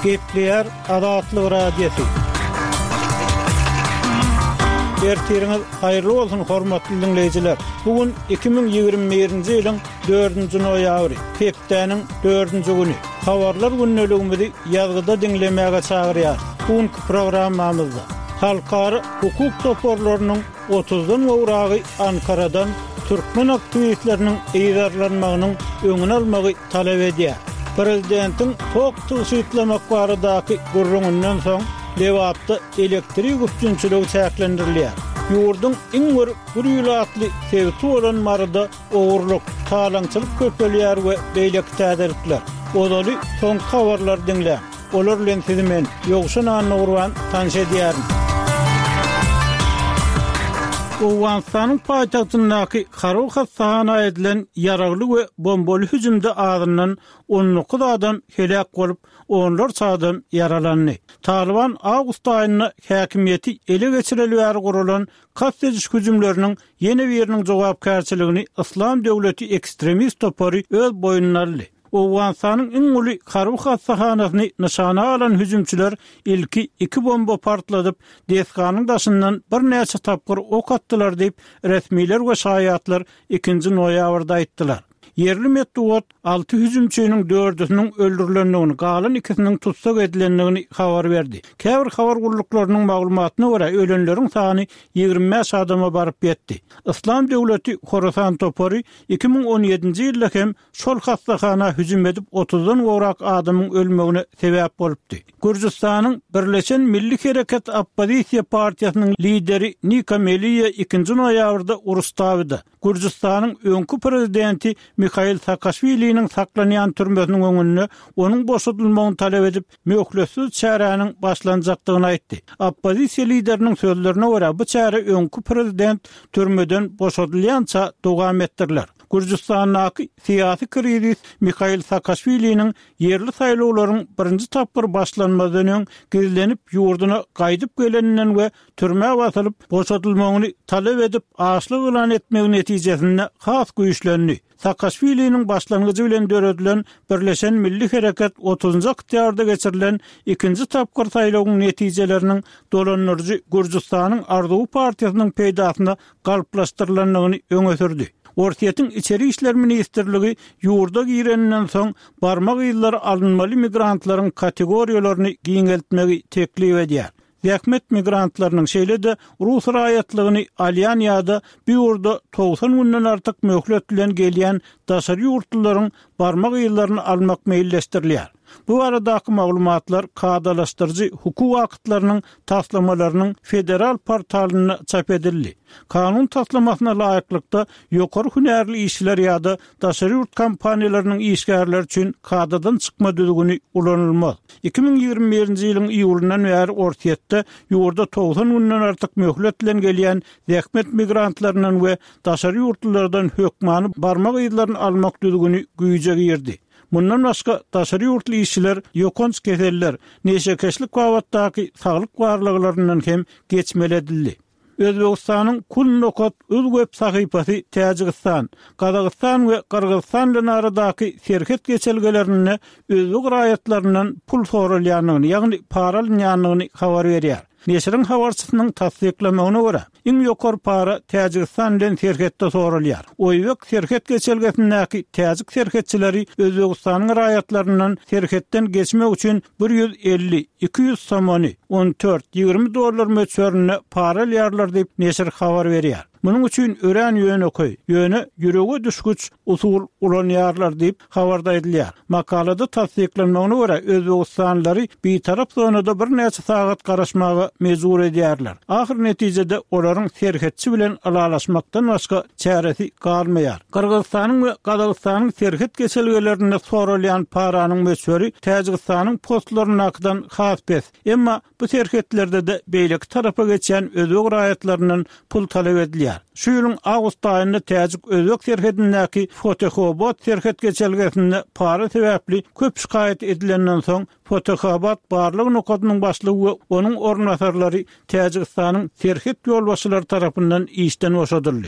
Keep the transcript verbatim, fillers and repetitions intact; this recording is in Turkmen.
Gepleyer Adatlyk radiosu. Ertiriniz hayırlı olsun hormatly dinleyijiler. Bugün iki bin ýygrimi birinji ýylyň dördünji noýabry, hepdeniň dördünji güni. Habarlar günneligimizi ýazgyda dinlemäge çagyrýar. Bugünkü programmamyzda halkary hukuk toporlarynyň otuzdan gowragy Ankaradan türkmen aktivistleriniň eýdarlanmagynyň öňüni almagy talap edýär. Prezidentiň tok tygşytlamak baradaky gurrundan soň Lewapda elektrik güççüligi çäklendirilýär. Ýurdun iň bir gürýülatly sebäbi bolan marada ogurlyk, talaňçylyk köpelýär we beýlek täderlikler. Odaly soň habarlar dinlä. Olar bilen sizi men Ýogşan Nurwan tanış edýärim. Owganistanyň paýtagtyndaky Haruh Hassana edilen ýaragly we bombaly hüjümde adynyň on dokuz adam helak bolup, onlar adam yaralandy. Taliban awgust aýyna häkimiýeti ele geçirilýär gurulan kaçyjy hüjümleriniň ýene biriniň jogapkärçiligini Islam döwleti ekstremist topory öz boýnuna aldy. Owganistanyň iň uly Haruh Hassanasyny nişana alan hüjümçiler ilki iki bomba partladyp, desganyň daşyndan bir näçe tapgyr ok atdylar diýip resmiler we şaýatlar ikinji noýabrda aýtdylar. Yerli medeniýet alty hüjümçiniň dördüsiniň öldürilendigini, galan ikisiniň tutsak edilendigini habar berdi. Käbir habar guruluklarynyň maglumatyna görä ölenleriň sany ýygrimi beş adama baryp ýetdi. Islam döwleti Horasan topory iki bin on ýedinji ýylda hem şol hassahana hüjüm edip otuzdan gowrak adamyň ölmegine sebäp bolupdy. Gürjistanyň Birleşen Milli Hereket Oppozisiýa partiýasynyň lideri Nika Meliýe ikinji noýabrda Urusdawda Gürjistanyň öňkü prezidenti Mikhail Saakashvili'nin saklanýan türmesiniň öňünde onuň boşadylmagyny talap edip möhletsiz çäräniň başlanjakdygyny aýtdy. Oppozisiýa lideriniň sözlerine görä bu çäre öňkü prezident türmeden boşadylýança dowam etdirler. Gürjistanyň syýasy krizis Mikhail Saakashvili'nin yerli saýlawlaryň birinji tapgyr başlanmadan öň gizlenip ýurduna gaýdyp geleninden we türmäge basylyp boşadylmagyny talap edip aşlyk elan etmegi netijesinde has güýçlendi. Saakashvili'nin başlangıcı bilen döredilen Birleşen Milli Hereket otuzunji oktýabrda geçirilen ikinji tapgyr saýlawyň netijeleriniň dolanýarjy Gürjistanyň Arzuw partiýasynyň peýdasyna galplaşdyrylandygyny öňe sürdi. Ortiýetiň içeri işler ministrligi ýurda girenden soň barmak ýyllar alınmaly migrantlaryň kategoriýalaryny giňeltmegi teklip edýär. Zähmet migrantlarynyň şeýle-de Rus raýatlygyny alýan ýa-da bir ýurda doksan günden artyk möhlet bilen gelýän daşary ýurtlaryň barmak ýyllaryny almak meýilleşdirilýär. Bu aradaky maglumatlar kadalaşdyrjy hukuk akatlarynyň taslamalarynyň federal portalyna çap edildi. Kanun taslamasyna laýyklykda ýokary hünärli işler ýa-da daşary ýurt kompaniýalarynyň işgärleri üçin kadadan çykma düzgüni ulanylmaz. iki bin ýygrimi birinji ýylyň iýulundan bäri ortiýetde ýurda doksan günden artyk möhlet bilen gelýän zähmet migrantlarynyň we daşary ýurtlardan hökmany barmak ýyllaryny almak düzgüni güýje girdi. Bundan başga daşary ýurtly işçiler, ýokonç keseller, neşekeşlik wagtdaky saglyk barlyklarynyň hem geçmeli edildi. Özbegistanyň Kulnokat özgöp sahypasy Täjikistan, Kazakystan we Kyrgyzstan bilen aradaky serket geçelgelerini özbek raýatlarynyň pul soralýanyny, ýagny para alýanyny habar berýär. Neşriň habarçysynyň tasdiklamagyna görä, iň ýokary para Täjikistan bilen serhetde soralýar. Oýbek serhet geçelgesindäki täjik serhetçileri Özbegistanyň raýatlarynyň serhetden geçmek üçin bir ýüz elli iki ýüz somony on dört ýygrimi dollar möçberine para alýarlar diýip neşr habar berýär. Munyň üçin ören ýöne koy, ýöne ýürege düşgüç usul ulanýarlar diýip habarda edilýär. Makalada tasdiklanmagyna görä Özbegistanlary bir tarap zonada bir näçe sagat garaşmagy mejbur edýärler. Ahir netijede olaryň serhetçi bilen alalaşmakdan başga çäresi galmaýar. Kyrgyzstanyň we Kazakystanyň serhet geçelgelerinde soralýan paranyň möçberi Täjikistanyň postlarynyňdan has bes. Emma bu serhetlerde de beýleki tarafa geçen özbek raýatlarynyň pul talap edilýär. Şu ýylyň awgust aýynda Täjik özbek serhetindäki Fotohobot serhet geçelgesinde para sebäpli köp şikaýet edilenden soň Fotohobot barlyk nokatynyň başlygy we onuň ornatyrlary Täjikistanyň serhet ýolbaşçylary tarapyndan işden boşadyldy.